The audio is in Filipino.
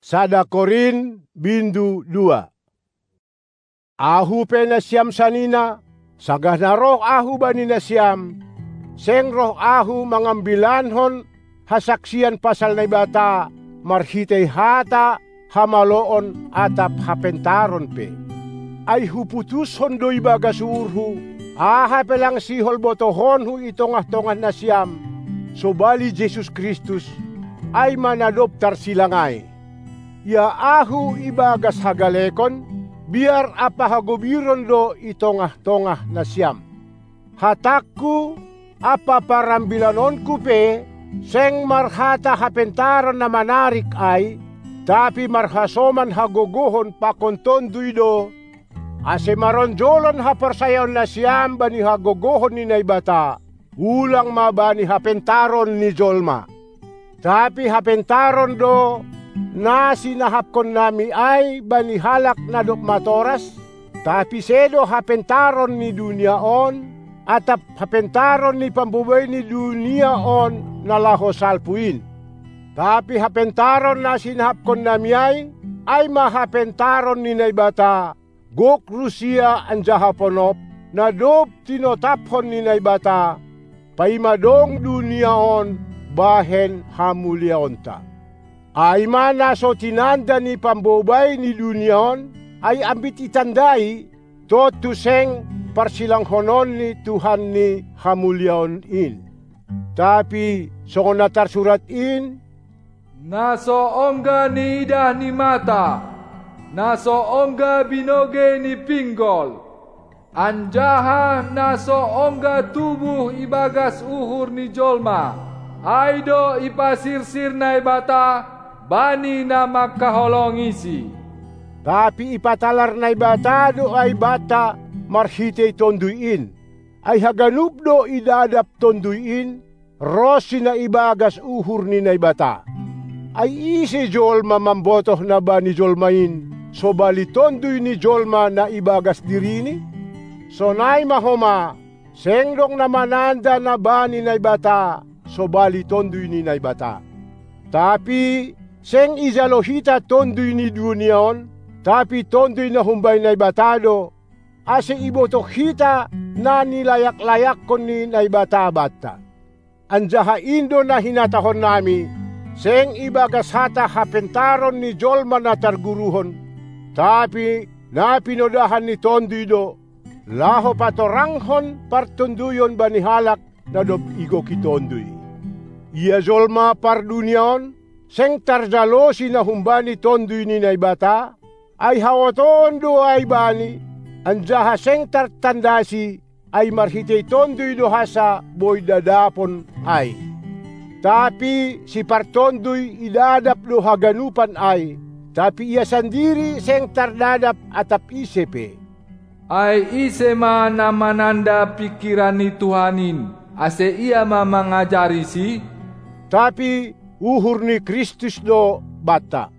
Sada Korin bindu 2. Ahu pe na siyam sanina, sagah na roh ahu bani na siyam, seng roh ahu mangambilanhon hasaksian pasal na ibata, marhitay hata, hamaloon atap hapentaron pe. Ay huputus hondo ibaga surhu, aha pelang sihol botohon hu itongah-tongah na siyam, so bali Jesus Kristus, ay manadoptar silangay. Ya ahu ibagas hagalekon, biar apahagobiron do itongah-tongah na siyam. Hatakku, apa parambilanonku pe, seng marhata hapentaron na manarik ay, tapi marhasoman hagogohon pakontonduy do, ase maronjolon haparsayon na siyam bani hagogohon ni naibata, ulang mabani hapentaron ni jolma. Tapi hapentaron do, na sinahapkon nami ay banihalak na matoras, tapi sedo hapentaron ni duniaon, atap hapentaron ni pambubay ni duniaon na laho salpuin. Tapi hapentaron na sinahapkon nami ay mahapentaron ni naibata, gok Rusia anja Haponop, na dob tinotaphon ni naibata, paimadong duniaon bahen hamuliaonta. Ay mana so tinanda ni pambobay ni duniaon, ay ambit itandai, to tuseng parsilanghonon ni Tuhan ni hamuliaon in. Tapi so natar surat in, naso ongga ni idah ni mata, naso ongga binoge ni pinggol, anjaha naso ongga tubuh ibagas uhur ni jolma, aido ipasirsir na ibata, bani na magkaholongisi. Tapi ipatalar na ibata do ay bata marhitay tonduin, ay haganup do idadap tonduin, rosi na ibagas uhur ni naibata. Ay isi jolma mambotoh na ba ni jolmain, so bali tonduy ni jolma na ibagas dirini? So nay mahoma, sengdong na mananda na ba ni naibata, so bali tonduy ni naibata. Tapi seng izalohita tonduy ni duniaon, tapi tonduy na humbay naibatado, ase ibotok hita na nilayak-layak kon ni naibata-bata. Anjaha indo na hinatahon nami, seng ibagas hata hapentaron ni jolma na targuruhon, tapi napinodahan ni tonduy do, laho patoranghon partunduyon banihalak na dob igo kitonduy. Iya jolma par duniaon, seng tarjalosi na humbani tonduy ni naibata, ay hawaton do ay bani, anjaha seng tartandasi, ay marhitay tonduy do hasa boy dadapon ay. Tapi si partonduy idadap do haganupan ay, tapi iya sandiri seng tardadap atap isepe. Ay ise ma na mananda pikiran ni Tuhanin, ase iya ma mangajari si, tapi uhur ni Kristus do bata.